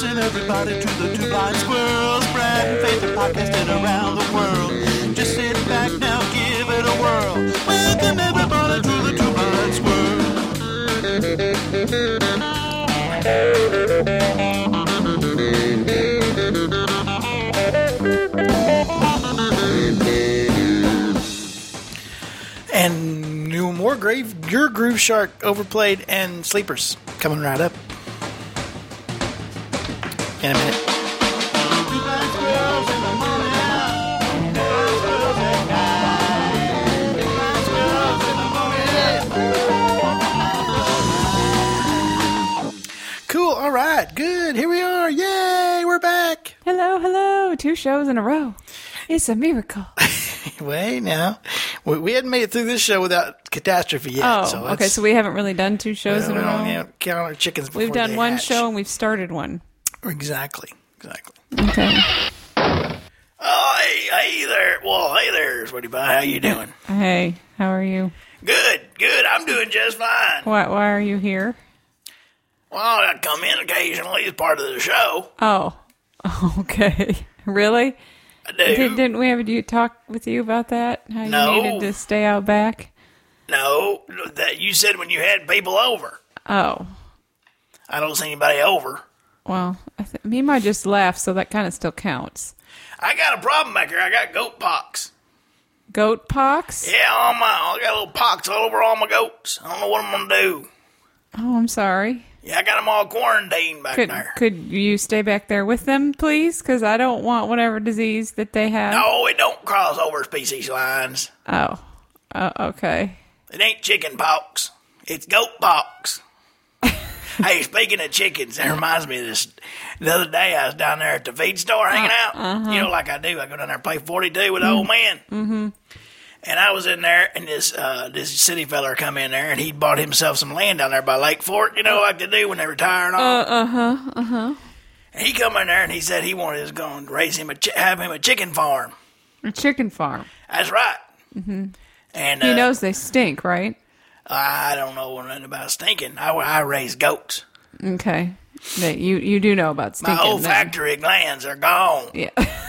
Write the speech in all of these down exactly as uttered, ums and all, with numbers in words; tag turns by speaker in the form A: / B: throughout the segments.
A: and everybody to the Two Blind Squirrels. Brad and Faith are podcasting around the world. Just sit back now, give it a whirl. Welcome everybody to the Two Blind Squirrels. And new more grave, your Groove Shark Overplayed and Sleepers coming right up in a minute. Cool. All right. Good. Here we are. Yay. We're back.
B: Hello, hello. Two shows in a row. It's a miracle.
A: Wait now. We, we hadn't made it through this show without catastrophe yet.
B: Oh,
A: so
B: okay. So we haven't really done two shows
A: well,
B: in a
A: we
B: row?
A: don't, you know, count our chickens before
B: We've done
A: they
B: one
A: hatch.
B: show and we've started one.
A: Exactly. Exactly.
B: Okay.
A: Oh, hey, hey there. Well, hey there, Sweetie Pie. How you doing?
B: Hey, how are you?
A: Good. Good. I'm doing just fine.
B: Why, why are you here?
A: Well, I come in occasionally as part of the show.
B: Oh, okay. Really?
A: I do.
B: Did, didn't we have you talk with you about that? How
A: No.
B: you needed to stay out back?
A: No, that you said when you had people over.
B: Oh,
A: I don't see anybody over.
B: well, I th- Mima just laughed, so that kind of still counts.
A: I got a problem back here. I got goat pox.
B: Goat pox?
A: Yeah, all my, I got little pox all over all my goats. I don't know what I'm going to do.
B: Oh, I'm sorry.
A: Yeah, I got them all quarantined back
B: Could
A: there.
B: could you stay back there with them, please? Because I don't want whatever disease that they have.
A: No, it don't cross over species lines.
B: Oh, uh, okay.
A: It ain't chicken pox. It's goat pox. Hey, speaking of chickens, that reminds me of this. The other day, I was down there at the feed store hanging out.
B: uh-huh.
A: You know, like I do. I go down there and play forty-two with the old man.
B: Mm-hmm.
A: And I was in there, and this uh, this city fella come in there, and he bought himself some land down there by Lake Fork, you know, like they do when they retire and all.
B: Uh, uh-huh, uh-huh.
A: And he come in there, and he said he wanted us going to raise him, a chi- have him a chicken farm.
B: A chicken farm.
A: That's right.
B: Mm-hmm.
A: And
B: He
A: uh,
B: knows they stink, right?
A: I don't know nothing about stinking. I, I raise goats.
B: Okay. That you, you do know about
A: My
B: stinking. then.
A: olfactory glands are gone.
B: Yeah.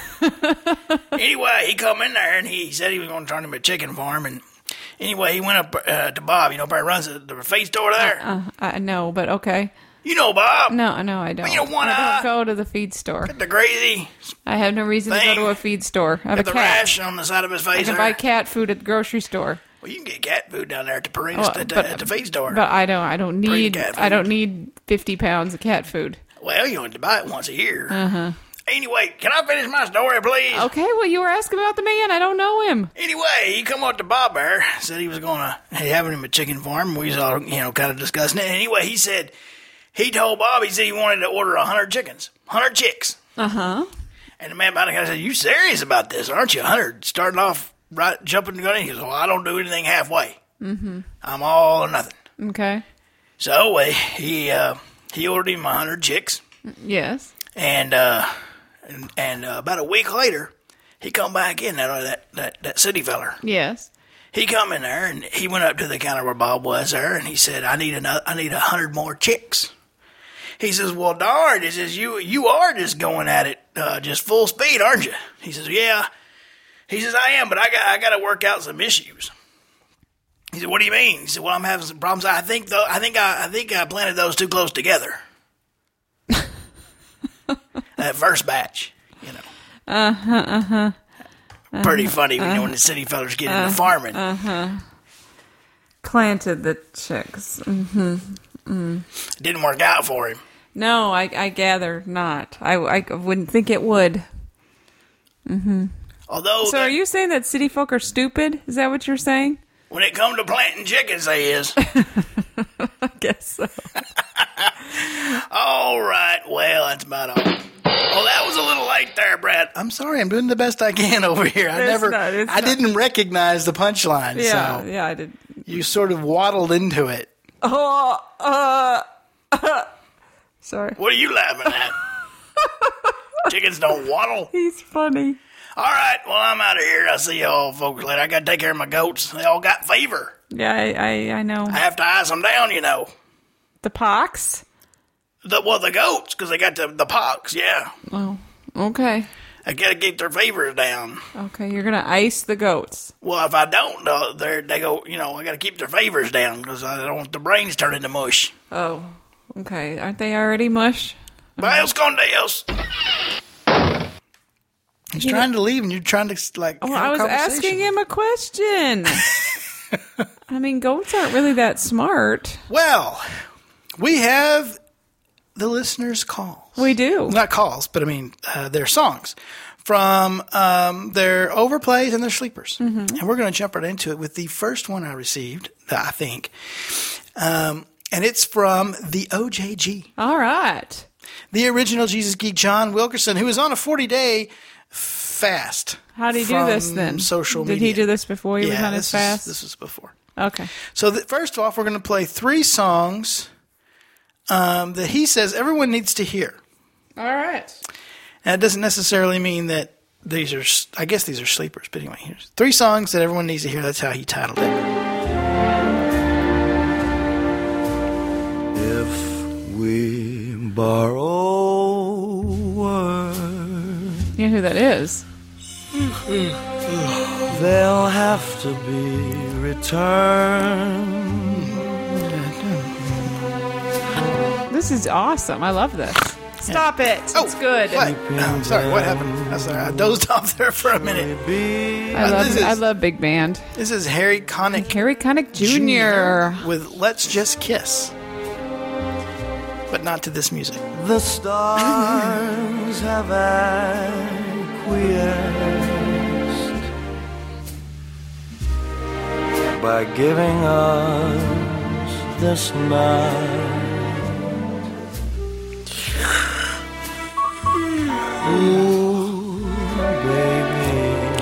A: Anyway, he come in there, and he said he was going to turn him a chicken farm. And anyway, he went up uh, to Bob. You know, probably runs the, the feed store there.
B: Uh, I know, but okay.
A: You know Bob.
B: No, no, I don't.
A: You know, one
B: I
A: eye.
B: don't go to the feed store.
A: The crazy
B: I have no reason to
A: thing.
B: go to a feed store. I have
A: got
B: a
A: the
B: cat.
A: rash on the side of his
B: I
A: face.
B: can
A: there.
B: buy cat food at the grocery store.
A: Well, you can get cat food down there at the Paris,
B: Oh,
A: at, the,
B: but-
A: at the feed store.
B: But I don't. I don't
A: Bring
B: need.
A: cat
B: I don't
A: food.
B: need fifty pounds of cat food.
A: Well, you only have to buy it once a year.
B: Uh huh.
A: Anyway, can I finish my story, please?
B: Okay. Well, you were asking about the man. I don't know him.
A: Anyway, he come up to Bob there, said he was going to have him a chicken farm. We was all, you know, kind of discussing it. Anyway, he said, he told Bob, he said he wanted to order one hundred chickens, one hundred chicks.
B: Uh huh.
A: And the man behind the guy said, you serious about this, aren't you? one hundred, starting off right, jumping the gun in. He goes, well, I don't do anything halfway. Mm-hmm. I'm all or nothing.
B: Okay.
A: So uh, he uh, he ordered him one hundred chicks.
B: Yes.
A: And uh, and, and uh, about a week later, he come back in, that, that, that, that city feller.
B: Yes.
A: He come in there, and he went up to the counter where Bob was there, and he said, I need another, I need a hundred more chicks. He says, well, darn, he says, you, you are just going at it, uh, just full speed, aren't you? He says, yeah. He says, I am, but I got, I got to work out some issues. He said, what do you mean? He said, well, I'm having some problems. I think, though, I think I, I think I planted those too close together. That first batch, you know.
B: Uh-huh, uh-huh. Uh-huh.
A: Pretty funny,
B: uh-huh.
A: you know, when the city fellas get into farming.
B: Uh-huh. Planted the chicks. Mm-hmm. Mm.
A: It didn't work out for him.
B: No, I, I gather not. I, I wouldn't think it would. Mm-hmm.
A: Although,
B: So
A: that,
B: are you saying that city folk are stupid? Is that what you're saying?
A: when it come to planting chickens, they is.
B: I guess so.
A: All right, well, that's about all. Oh, that was a little late there, Brad. I'm sorry, I'm doing the best I can over here. I
B: It's
A: never,
B: not, it's
A: I
B: not.
A: didn't recognize the punchline,
B: Yeah,
A: so
B: yeah, I did.
A: you sort of waddled into it.
B: Oh, uh, uh, sorry.
A: What are you laughing at? Chickens don't waddle.
B: He's funny.
A: All right, well, I'm out of here. I'll see y'all folks later. I got to take care of my goats. They all got fever.
B: Yeah, I, I, I know.
A: I have to ice them down, you know.
B: The pox?
A: The, well, the goats, because they got the, the pox, yeah.
B: Oh, okay.
A: I got to keep their fevers down.
B: Okay, you're going to ice the goats.
A: Well, if I don't, uh, they they go, you know, I got to keep their fevers down because I don't want the brains turning to mush.
B: Oh, okay. Aren't they already mush?
A: Miles Condeos. He's
B: You
A: trying
B: know-
A: to leave, and you're trying to, like,
B: Well,
A: have
B: I
A: a
B: was
A: conversation.
B: asking him a question. I mean, goats aren't really that smart.
A: Well, we have the listeners' calls.
B: We do.
A: Not calls, but I mean uh, their songs from um, their overplays and their sleepers.
B: Mm-hmm.
A: And we're going to jump right into it with the first one I received, I think. Um, and it's from the O J G.
B: All right.
A: The original Jesus Geek, John Wilkerson, who was on a forty-day fast.
B: How did he do
A: from
B: this then?
A: Social
B: Did
A: media.
B: he do this before he was
A: Yeah,
B: on his
A: this
B: fast?
A: Was, this was before.
B: Okay.
A: So the, first off, we're going to play three songs um, that he says everyone needs to hear.
B: All right.
A: And it doesn't necessarily mean that these are, I guess these are sleepers, but anyway, here's three songs that everyone needs to hear. That's how he titled it.
C: If we borrow words,
B: You know who that is?
C: they'll have to be returned.
B: This is awesome. I love this. Stop it.
A: Oh,
B: It's good.
A: What? Oh, sorry, what happened? I'm sorry, I dozed off there for a minute.
C: Maybe
B: I
A: Uh,
B: love
A: this is-
B: I love big band.
A: This is Harry Connick
B: Harry Connick Junior
A: with Let's Just Kiss. But not to this music.
C: the stars have acquiesced by giving us this night. Ooh, baby.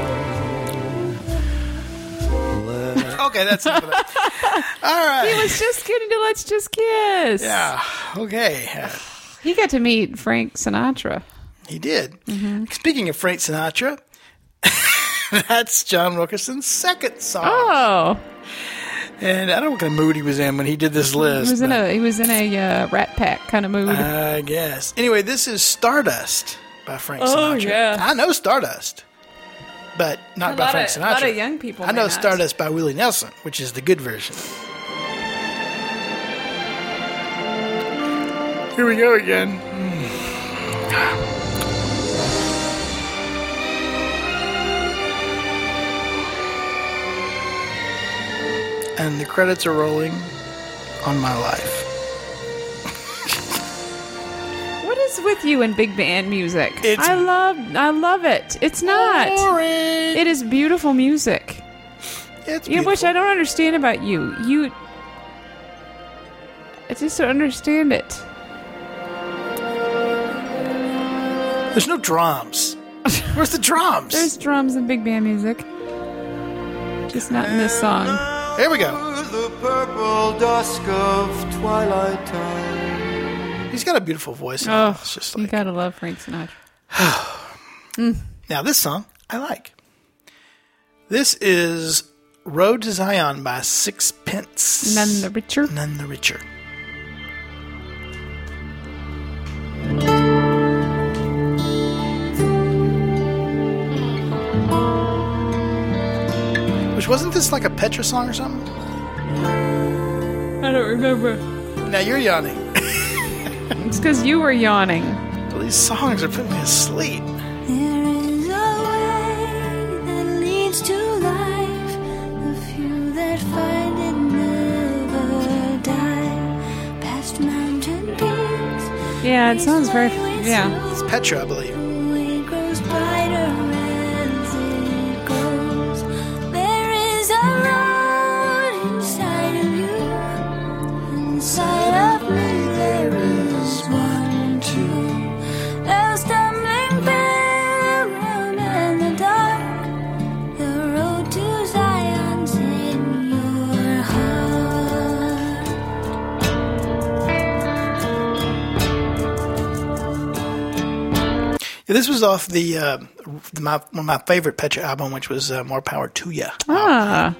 C: Let
A: Okay, that's it for that. All right.
B: He was just getting to Let's Just Kiss.
A: Yeah, okay. Uh,
B: He got to meet Frank Sinatra.
A: he did.
B: Mm-hmm.
A: Speaking of Frank Sinatra, that's John Wilkerson's second song.
B: Oh,
A: And I don't know what kind of mood he was in when he did this list.
B: he was in
A: but
B: a he was in a uh, Rat Pack kind of mood.
A: I guess. Anyway, this is Stardust by Frank Sinatra.
B: Oh, yeah.
A: I know Stardust, but not
B: A
A: by
B: lot
A: Frank
B: of-
A: Sinatra.
B: a lot of young people
A: I know
B: may not.
A: Stardust by Willie Nelson, which is the good version. Here we go again. And the credits are rolling on my life.
B: What is with you and big band music?
A: It's-
B: I love I love it. It's not.
A: Boring.
B: It is beautiful music.
A: It's
B: You know, which
A: beautiful.
B: I don't understand about you. You I just don't understand it.
A: There's no drums. Where's the drums?
B: There's drums in big band music. Just not in this song.
A: Here we go.
C: the purple dusk of twilight time.
A: He's got a beautiful voice.
B: Oh,
A: It's just
B: you
A: like,
B: gotta love Frank Sinatra.
A: now this song I like. This is Road to Zion by Sixpence.
B: None the richer.
A: None the richer. Which wasn't this like a Petra song or something?
B: I don't remember.
A: Now you're yawning.
B: It's because you were yawning.
A: Well, these songs are putting me to sleep.
D: There is a way that leads to life. The few that find it never die. Past mountain peaks.
B: Yeah, it sounds very. Yeah.
A: It's Petra, I believe.
D: It grows brighter as it goes. There is a road inside of you. Inside of me there is one too. A stumbling pilgrim in the dark. The road to Zion's in your heart.
A: Yeah, this was off the uh, my one of my favorite Petra album, which was uh, More Power to Ya.
B: Ah.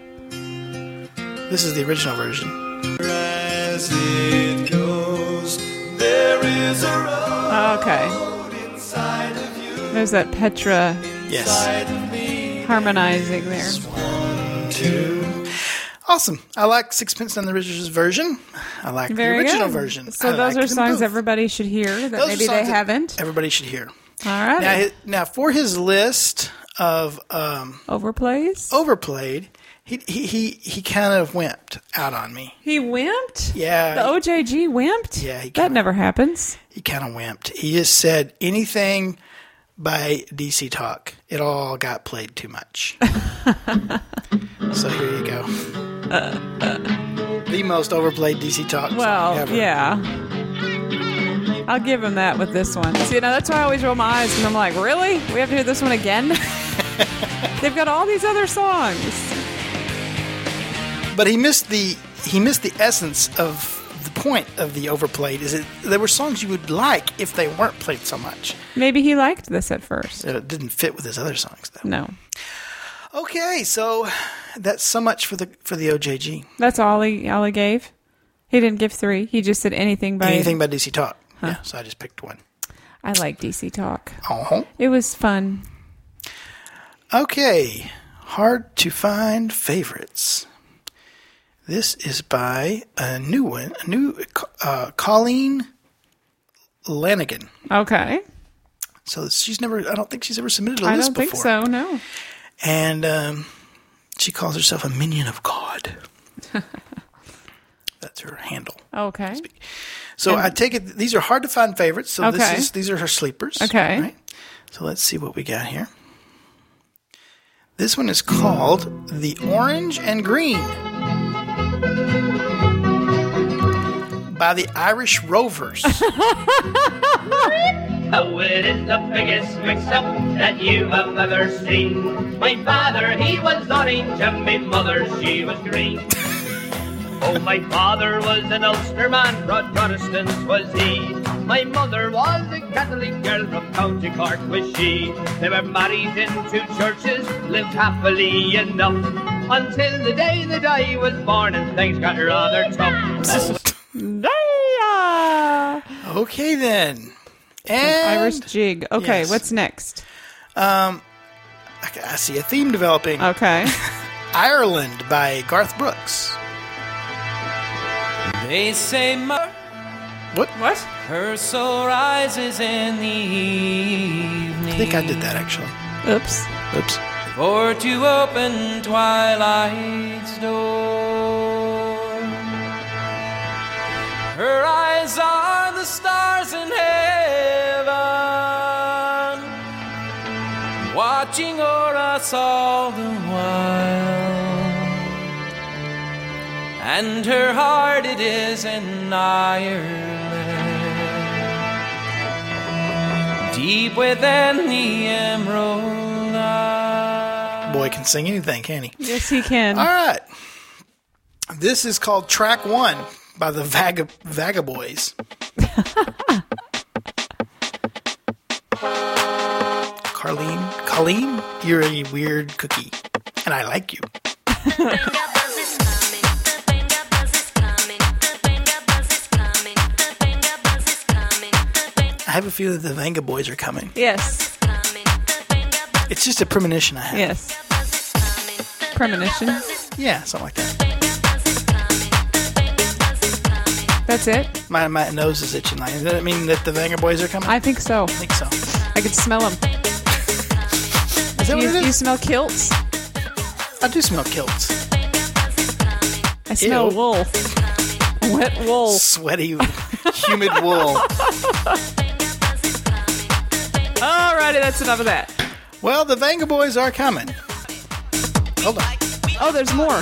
A: This is the original version.
C: As it goes, there is a road
B: Okay.
C: inside of you.
B: There's that Petra
A: Yes.
C: Inside of me.
B: harmonizing there.
C: Two.
A: Awesome. I like Sixpence None the Richer's version. I like
B: Very
A: the original
B: good.
A: version.
B: So
A: I
B: those
A: like
B: are
A: them
B: songs
A: both.
B: everybody should hear that
A: Those are
B: maybe they
A: songs that
B: haven't.
A: Everybody should hear.
B: All right.
A: Now, hi- now for his list of um,
B: Overplays?
A: overplayed, he he he, he kind of wimped out on me.
B: He wimped?
A: Yeah.
B: The O J G wimped?
A: Yeah, he
B: That
A: kinda-
B: never happens.
A: He kind of wimped. He just said anything by D C Talk. It all got played too much. So here you go. The most overplayed D C Talk
B: Well,
A: song ever.
B: yeah. I'll give him that with this one. See, now that's why I always roll my eyes because I'm like, really? We have to hear this one again? They've got all these other songs.
A: But he missed the he missed the essence of the point of the overplayed. Is it there were songs you would like if they weren't played so much.
B: Maybe he liked this at first.
A: It didn't fit with his other songs though.
B: No.
A: Okay, so that's so much for the for the O J G.
B: That's all he, all he gave? He didn't give three. He just said anything by...
A: Anything by D C Talk. Yeah, so I just picked one.
B: I like D C Talk.
A: Oh.
B: It was fun.
A: Okay, hard to find favorites. This is by a new one, a new uh, Colleen Lanigan.
B: Okay.
A: So she's never, I don't think she's ever submitted a
B: I
A: list
B: don't think
A: before.
B: so, no.
A: And um, she calls herself a minion of God. That's her handle.
B: Okay.
A: So I take it these are hard to find favorites. So this
B: Okay.
A: is these are her sleepers.
B: Okay.
A: Right? So let's see what we got here. This one is called The Orange and Green by the Irish Rovers.
E: Oh, it is the biggest mix-up that you have ever seen. My father, he was orange, and my mother, she was green. Oh, my father was an Ulsterman, Prot- Protestant was he. My mother was a Catholic girl from County Cork was she. They were married in two churches, lived happily enough, until the day that I was born and things got rather tough.
B: Yeah.
A: Okay then. And
B: Irish jig. Okay,
A: yes.
B: what's next?
A: I I see a theme developing.
B: Okay.
A: Ireland by Garth Brooks.
F: They say mother,
A: What?
B: What?
F: her soul rises in the evening.
A: I think I did that actually.
B: Oops.
A: Oops.
F: For to open twilight's door. Her eyes are the stars in heaven, watching o'er us all the while. And her heart it is in Ireland, deep within the emerald isle.
A: Boy can sing anything, can he?
B: Yes, he can.
A: All right. This is called Track One by the Vaga Vagaboys. Carlene, Colleen, you're a weird cookie, and I like you. I have a feeling the Vanga Boys are coming.
B: Yes.
A: It's just a premonition I have.
B: Yes. Premonition.
A: Yeah, something like that.
B: That's it?
A: My my nose is itching. Like, does that mean that the Vanga Boys are coming? I
B: I think so.
A: think so.
B: I could smell them.
A: Is that
B: You,
A: what it
B: you
A: is?
B: smell kilts?
A: I do smell kilts.
B: I smell
A: Ew.
B: wool. Wet wool.
A: Sweaty, humid wool.
B: Alrighty, that's enough of that.
A: Well, the Vanga Boys are coming. Hold on.
B: Oh, there's more.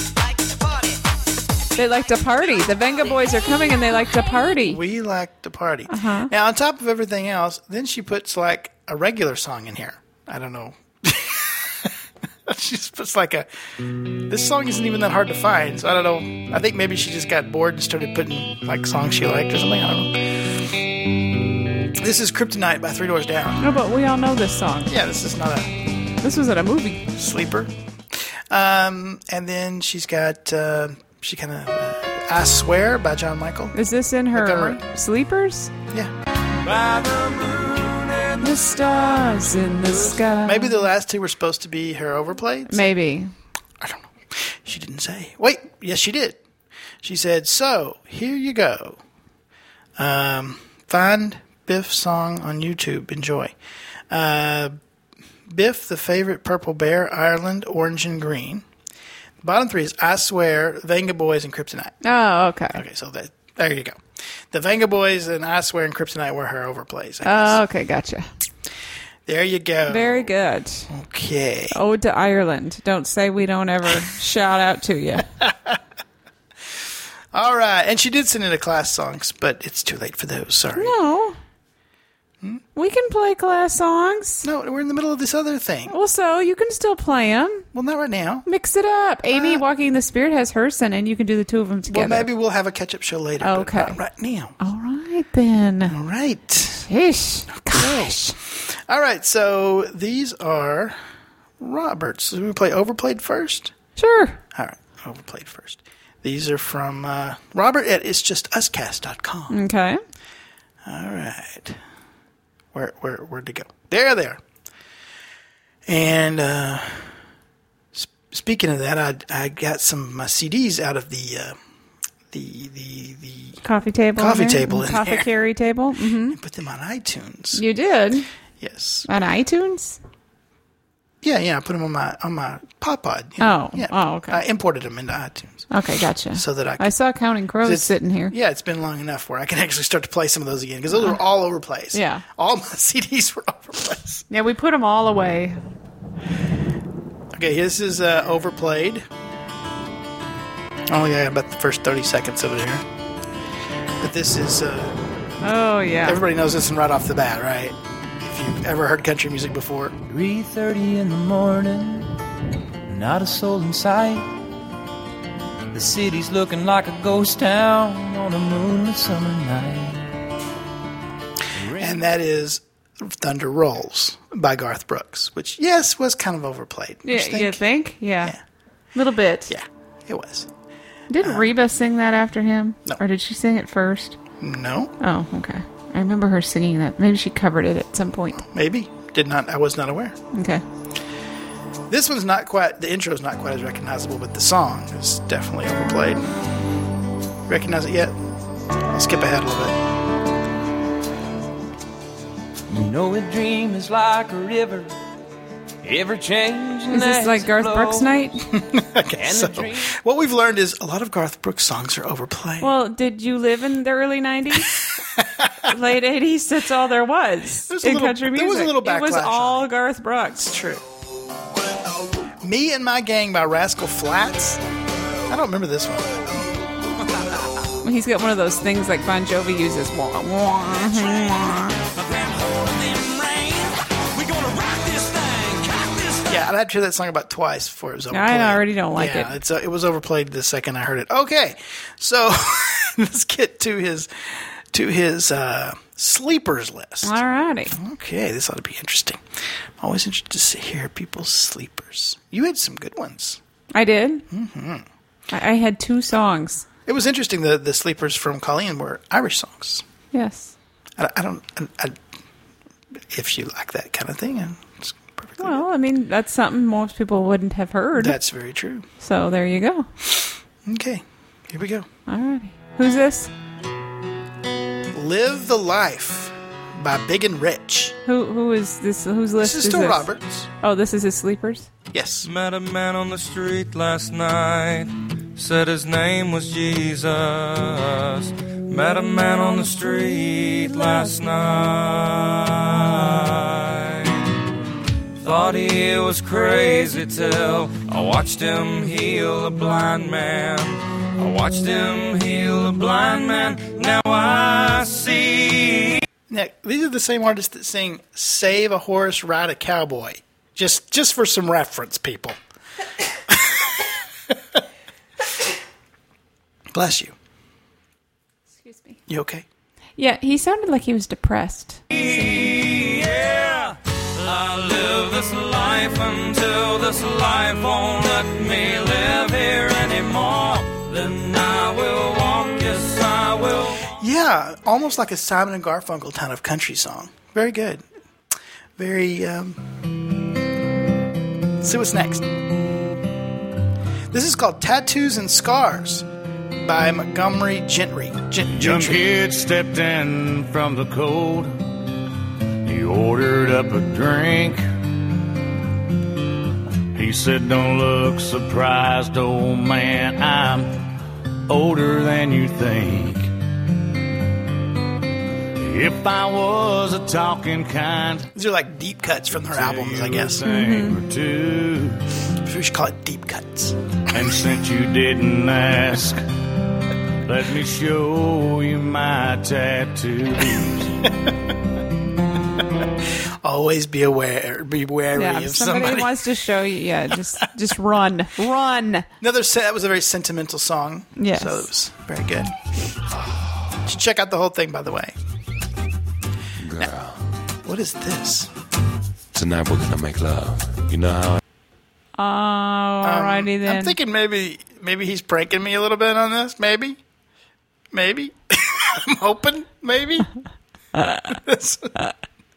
B: They like to party. The Venga Boys are coming and they like to party.
A: We like to party.
B: Uh-huh.
A: Now, on top of everything else, then she puts like a regular song in here. I don't know. She just puts like a. This song isn't even that hard to find, so I don't know. I think maybe she just got bored and started putting like songs she liked or something. I don't know. This is Kryptonite by Three Doors Down.
B: No, but we all know this song.
A: Yeah, this is not a
B: This was at a movie.
A: sleeper. Um, and then she's got. Uh, she kind of. Uh, I Swear by John Michael.
B: Is this in her
A: Montgomery.
B: sleepers?
A: Yeah.
F: By the moon and
B: The stars in the sky.
A: Maybe the last two were supposed to be her overplays?
B: Maybe.
A: I don't know. She didn't say. Wait, yes, she did. She said, so, here you go. Um, find Biff's song on YouTube. Enjoy. Uh, Biff, the favorite purple bear, Ireland, orange and green. The bottom three is I Swear, Venga Boys, and Kryptonite.
B: Oh, okay.
A: Okay, so that, there you go. The Venga Boys and I Swear and Kryptonite were her overplays. I guess.
B: Oh, okay, gotcha.
A: There you go.
B: Very good.
A: Okay.
B: Ode to Ireland. Don't say we don't ever shout out to you.
A: All right. And she did send in a class songs, but it's too late for those. Sorry.
B: No.
A: Hmm?
B: We can play class songs.
A: No, we're in the middle of this other thing.
B: Well, so you can still play them.
A: Well, not right now.
B: Mix it up. Amy,
A: Uh,
B: Walking the Spirit has her sent in. You can do the two of them together.
A: Well, maybe we'll have a catch-up show later. but
B: Okay.
A: not right now.
B: All right, then.
A: All right.
B: Ish. Gosh.
A: All right. So these are Robert's. So we play Overplayed first?
B: Sure.
A: All right. Overplayed first. These are from uh, Robert at it's just us cast dot com.
B: Okay.
A: All right. Where, where, where'd they go? There they are. And uh, sp- speaking of that, I I got some of my C Ds out of the uh, the the the
B: Coffee table.
A: Coffee
B: in there?
A: table in
B: Coffee
A: there.
B: carry table. Mm-hmm.
A: and put them on iTunes.
B: You did?
A: Yes.
B: On iTunes?
A: Yeah, yeah. I put them on my on my PodPod. you know.
B: Oh,
A: yeah.
B: oh, okay.
A: I imported them into iTunes
B: Okay, gotcha.
A: so that I.
B: I saw Counting Crows
A: It's-
B: sitting here.
A: Yeah, it's been long enough where I can actually start to play some of those again because those are all over place.
B: Yeah.
A: all my C Ds were over place.
B: Yeah, we put them all away.
A: Okay, this is uh, Overplayed. Oh yeah, about the first thirty seconds of it here. But this is uh,
B: Oh, yeah.
A: everybody knows this one right off the bat, right? If you've ever heard country music before,
F: three thirty in the morning, not a soul in sight. The city's looking like a ghost town on a moonlit summer night.
A: and that is Thunder Rolls by Garth Brooks, which yes was kind of overplayed.
B: Yeah,
A: Don't you
B: you think? Yeah.
A: Yeah.
B: Little bit.
A: Yeah, it was.
B: Didn't Reba sing that after him?
A: No.
B: Or did she sing it first?
A: No,
B: Oh, okay. I remember her singing that. Maybe she covered it at some point.
A: maybe did not. I was not aware.
B: Okay.
A: This one's not quite. The intro's not quite as recognizable, but the song is definitely overplayed. Recognize it yet? I'll skip ahead a little bit.
F: You know a dream is like a river, ever changing.
B: Is this like Garth Brooks night?
A: Okay,
F: And
A: so
F: the dream-
A: what we've learned is a lot of Garth Brooks songs are overplayed.
B: Well, did you live in the early nineties? Late eighties? That's all there was,
A: There was a
B: in
A: little-
B: country
A: there
B: music.
A: was a little
B: It was
A: backlash on
B: all Garth Brooks.
A: True. Me and My Gang by Rascal Flatts. I don't remember this one.
B: He's got one of those things like Bon Jovi uses. Wah, wah, wah.
A: Yeah, I'd have to hear that song about twice before it was overplayed.
B: I already don't like
A: yeah,
B: it.
A: It's, uh, it was overplayed the second I heard it. Okay, so let's get to his to his uh, sleepers list.
B: Alrighty.
A: Okay, this ought to be interesting. I'm always interested to see, hear people's sleepers. You had some good ones.
B: I did. Mm-hmm. I, I had two songs.
A: It was interesting. The the sleepers from Colleen were Irish songs.
B: Yes.
A: I, I don't. I, I, if you like that kind of thing, and it's perfectly.
B: Well, I mean, that's something most people wouldn't have heard.
A: good. That's very true.
B: So there you go.
A: Okay, here we go.
B: Alrighty. Who's this?
A: Live the Life by Big and Rich.
B: Who who is this? Whose list
A: This is still
B: this?
A: Roberts.
B: Oh, this is his sleepers.
A: Yes.
G: Met a man on the street last night, said his name was Jesus. Met a man on the street last night. Thought he was crazy till I watched him heal a blind man. I watched him heal a blind man. Now I see.
A: Nick, these are the same artists that sing "Save a Horse, Ride a Cowboy." Just, just for some reference, people. Bless you.
B: Excuse me.
A: You okay?
B: Yeah, he sounded like he was depressed.
G: Yeah, I live this life until this life won't let me live here anymore. Then I will yes, I will.
A: Yeah, almost like a Simon and Garfunkel kind of country song. Very good. Very, um... Let's see what's next. This is called Tattoos and Scars by Montgomery Gentry. Gen-
H: Young
A: Gentry.
H: kid stepped in from the cold. He ordered up a drink. He said, don't look surprised, old man. I'm older than you think. If I was a talking kind,
A: These are like deep cuts from their albums, I guess.
H: thing or two.
A: We should call it deep cuts.
H: And since you didn't ask, let me show you my tattoos.
A: Always be aware, be wary
B: Yeah,
A: of
B: if somebody,
A: somebody.
B: wants to show you, yeah, just just run, run.
A: Another se- that was a very sentimental song.
B: Yes.
A: So it was very good. You should check out the whole thing, by the way.
I: Girl,
A: What is this?
I: tonight we're gonna make love. You know how
B: Alrighty then.
A: I'm thinking maybe maybe he's pranking me a little bit on this. Maybe, maybe. I'm hoping maybe. this, uh,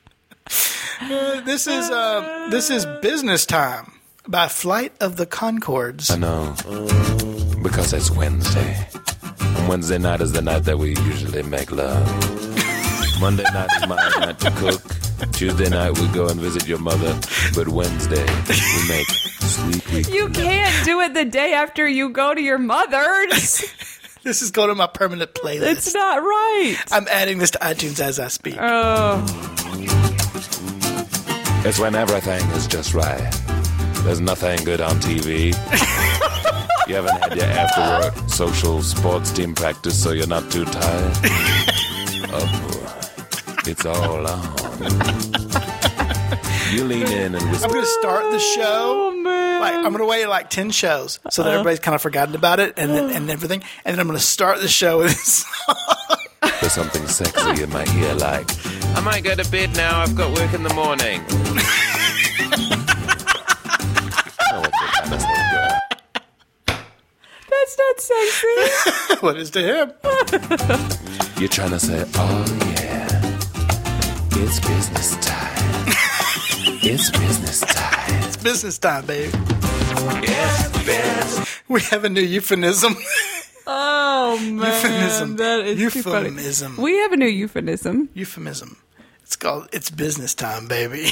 A: this is uh, this is Business Time by Flight of the Conchords.
I: I know, because it's Wednesday. And Wednesday night is the night that we usually make love. Monday night is my night to cook. Tuesday night we go and visit your mother. But Wednesday we make sweet week.
B: You can't do it the day after you go to your mother's.
A: This is going to my permanent playlist.
B: It's not right.
A: I'm adding this to iTunes as I speak.
B: Oh,
I: It's when everything is just right. There's nothing good on T V. You haven't had your after work social sports team practice, so you're not too tired. Oh, boy. It's all on. You lean in and
A: I'm
I: whisper.
A: going to start the show.
B: oh man.
A: Like, I'm going to wait like ten shows so that everybody's kind of forgotten about it and then, and everything. And then I'm going to start the show with this song.
I: There's something sexy in my ear like, I might go to bed now, I've got work in the morning. Oh, what's your kind of stuff, girl?
B: That's not sexy.
A: What is to him?
I: You're trying to say, oh yeah, it's business time. It's business time.
A: It's business time, baby.
I: It's business.
A: We have a new euphemism.
B: Oh man,
A: Euphemism.
B: that is too funny.
A: Euphemism.
B: We have a new euphemism.
A: Euphemism. It's called It's Business Time, baby.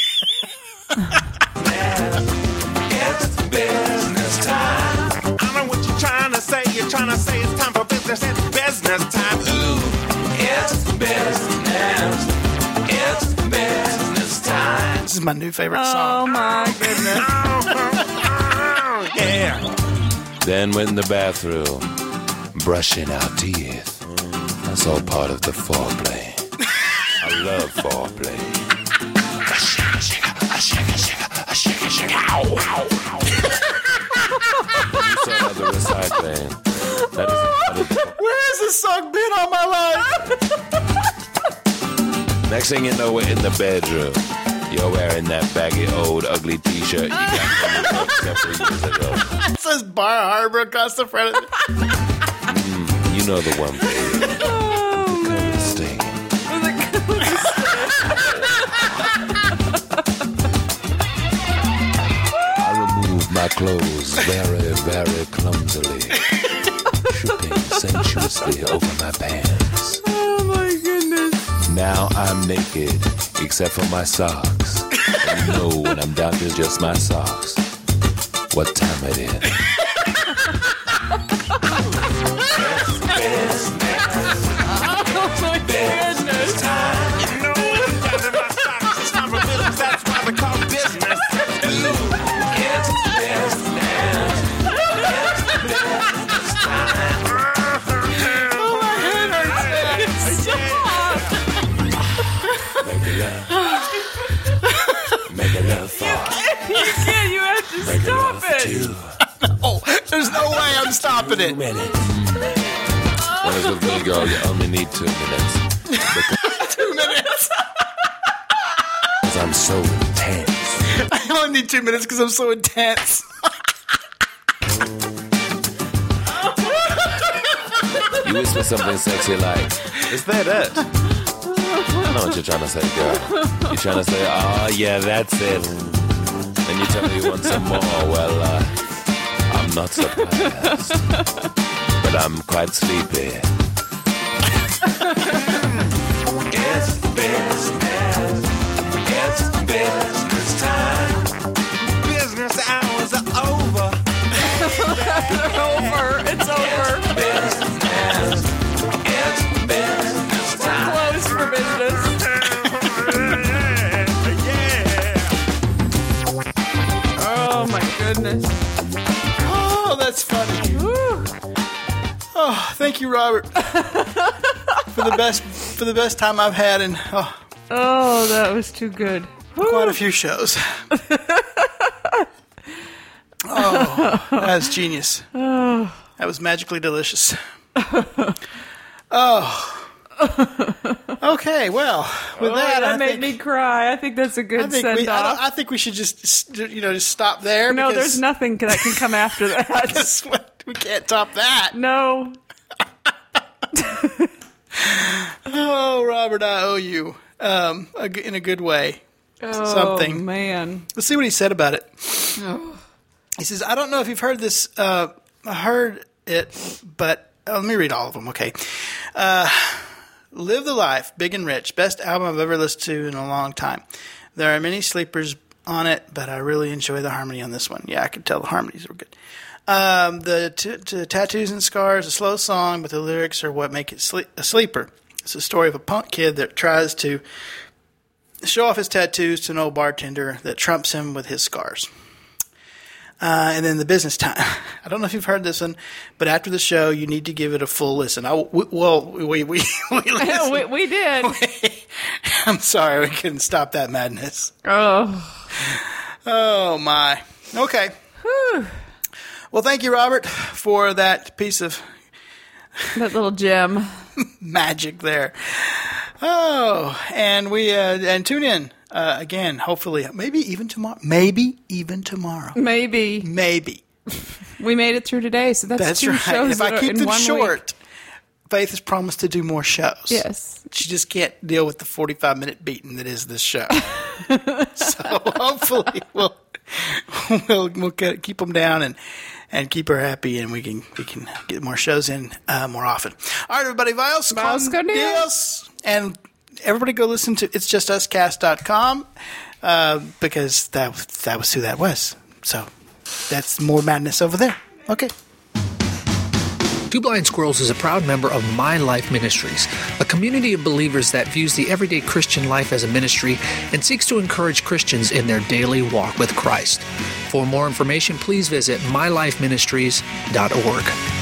G: It's business time. I know what you're trying to say. You're trying to say it's time for business. It's business time. Ooh, it's business. It's business time.
A: This is my new favorite
B: Oh
A: song.
B: my goodness.
G: Yeah.
I: Then went in the bathroom, brushing our teeth. That's all part of the foreplay. I love foreplay. A shake, a shake, a shake, a shake, a shake, a shake. Ow, ow, ow. You saw that the recycling. That is part of the...
A: Where has this song been all my life?
I: Next thing you know, we're in the bedroom. You're wearing that baggy old ugly t-shirt you got from your work several years ago.
A: It says Bar Harbor across the front of it.
I: You know the one, baby. The color stain. I remove my clothes very, very clumsily, tripping sensuously over my pants.
B: Oh my goodness.
I: Now I'm naked, except for my socks. And you know when I'm down to just my socks, what time it is.
B: Oh my goodness.
G: You know what's down in my socks. It's time for business. That's why we call business. Ooh, it's business. It's business time.
I: Make it love. Make it love for.
B: Yeah, you have to
I: Make it
B: stop
I: love for
B: it.
I: two.
A: Oh, there's no way I'm stopping it.
I: minutes. When it's with me, girl, you only need two minutes.
A: Two minutes.
I: Because I'm so intense.
A: I only need two minutes because I'm so intense.
I: You whisper something sexy like, is that it? I know what you're trying to say, girl. You're trying to say, oh, yeah, that's it. And you tell me you want some more. Well, uh, I'm not surprised. But I'm quite sleepy. It's business. It's business time. Business hours are over.
B: They're over. It's over.
I: It's business. It's business time.
B: Closed for business. Oh my goodness.
A: Oh, that's funny.
B: Woo.
A: Oh, thank you, Robert, for the best for the best time I've had in oh,
B: Oh, that was too good.
A: quite a few shows. Oh, that's genius.
B: Oh.
A: That was magically delicious. Oh. Okay, well, with
B: Oh,
A: that,
B: that
A: I
B: made
A: think,
B: me cry. I think that's a
A: I
B: good
A: think
B: send
A: we, I,
B: off.
A: don't- I think we should just, you know, just stop there.
B: No,
A: because,
B: there's nothing that can come after that.
A: because we can't top that.
B: No.
A: Oh, Robert, I owe you um, a g in a good way.
B: Oh,
A: Something.
B: man.
A: Let's see what he said about it. He says, I don't know if you've heard this, uh, heard it, but oh, let me read all of them, okay. Uh, Live the Life, Big and Rich, best album I've ever listened to in a long time. There are many sleepers on it, but I really enjoy the harmony on this one. Yeah, I could tell the harmonies were good. Um, the t- t- Tattoos and Scars, a slow song, but the lyrics are what make it sle- a sleeper. It's a story of a punk kid that tries to show off his tattoos to an old bartender that trumps him with his scars. Uh, and then the business time. I don't know if you've heard this one, but after the show, you need to give it a full listen. I, we, well, we we we, listened.
B: we, we did.
A: I'm sorry, we couldn't stop that madness.
B: Oh.
A: Oh my. Okay.
B: Whew.
A: Well, thank you, Robert, for that piece of
B: That little gem.
A: magic there. Oh, and we uh, and tune in uh, again. Hopefully, maybe even tomorrow. Maybe even tomorrow.
B: Maybe.
A: Maybe.
B: We made it through today, so that's,
A: That's
B: two
A: right.
B: shows
A: If I
B: that are
A: keep
B: in
A: them
B: one
A: short,
B: week.
A: Faith has promised to do more shows.
B: Yes.
A: She just can't deal with the forty-five minute beating that is this show. So hopefully we'll we'll, we'll get, keep them down and, and keep her happy, and we can we can get more shows in uh, more often. All right, everybody, Vios,
B: Vios con
A: Dios, and everybody go listen to it's just us cast dot com uh, because that that was who that was. So that's more madness over there. Okay.
J: Two Blind Squirrels is a proud member of My Life Ministries, a community of believers that views the everyday Christian life as a ministry and seeks to encourage Christians in their daily walk with Christ. For more information, please visit my life ministries dot org.